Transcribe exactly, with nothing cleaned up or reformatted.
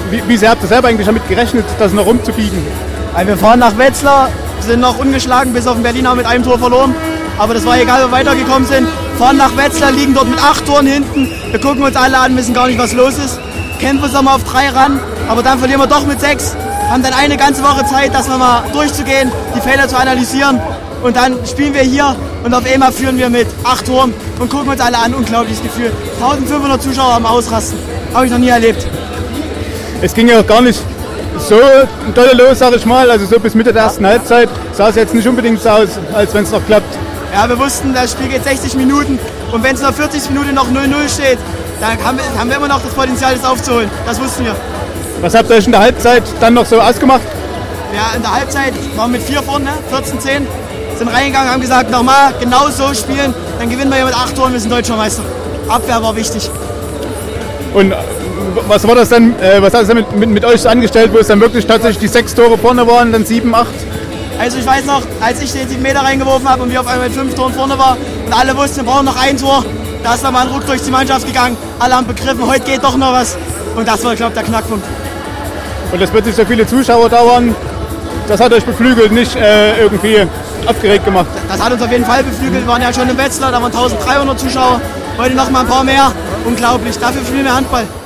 wie, wie sehr habt ihr selber eigentlich damit gerechnet, das noch rumzubiegen? Also wir fahren nach Wetzlar, sind noch ungeschlagen, bis auf den Berliner mit einem Tor verloren. Aber das war egal, wo wir weitergekommen sind. Fahren nach Wetzlar, liegen dort mit acht Toren hinten. Wir gucken uns alle an, wissen gar nicht, was los ist. Kämpfen uns nochmal auf drei ran, aber dann verlieren wir doch mit sechs. Haben dann eine ganze Woche Zeit, das nochmal durchzugehen, die Fehler zu analysieren. Und dann spielen wir hier und auf einmal führen wir mit acht Toren und gucken uns alle an. Unglaubliches Gefühl. eintausendfünfhundert Zuschauer am Ausrasten. Habe ich noch nie erlebt. Es ging ja auch gar nicht so doll los, sag ich mal. Also so bis Mitte der ersten Halbzeit sah es jetzt nicht unbedingt so aus, als wenn es noch klappt. Ja, wir wussten, das Spiel geht sechzig Minuten und wenn es nach vierzig Minuten noch null null steht, dann haben wir, haben wir immer noch das Potenzial, das aufzuholen. Das wussten wir. Was habt ihr euch in der Halbzeit dann noch so ausgemacht? Ja, in der Halbzeit waren wir mit vier vorne, vierzehn zehn, sind reingegangen, haben gesagt, nochmal genau so spielen, dann gewinnen wir hier mit acht Toren, wir sind Deutscher Meister. Abwehr war wichtig. Und was war das dann, äh, was hat es dann mit, mit, mit euch so angestellt, wo es dann wirklich tatsächlich die sechs Tore vorne waren, dann sieben, acht? Also ich weiß noch, als ich den sieben Meter reingeworfen habe und wir auf einmal mit fünf Toren vorne waren und alle wussten, wir brauchen noch ein Tor, da ist nochmal ein Ruck durch die Mannschaft gegangen. Alle haben begriffen, heute geht doch noch was. Und das war, glaube ich, der Knackpunkt. Und dass plötzlich so viele Zuschauer da waren, das hat euch beflügelt, nicht äh, irgendwie aufgeregt gemacht? Das hat uns auf jeden Fall beflügelt. Wir waren ja schon in Wetzlar, da waren eintausenddreihundert Zuschauer. Heute noch mal ein paar mehr. Unglaublich, dafür spielen wir Handball.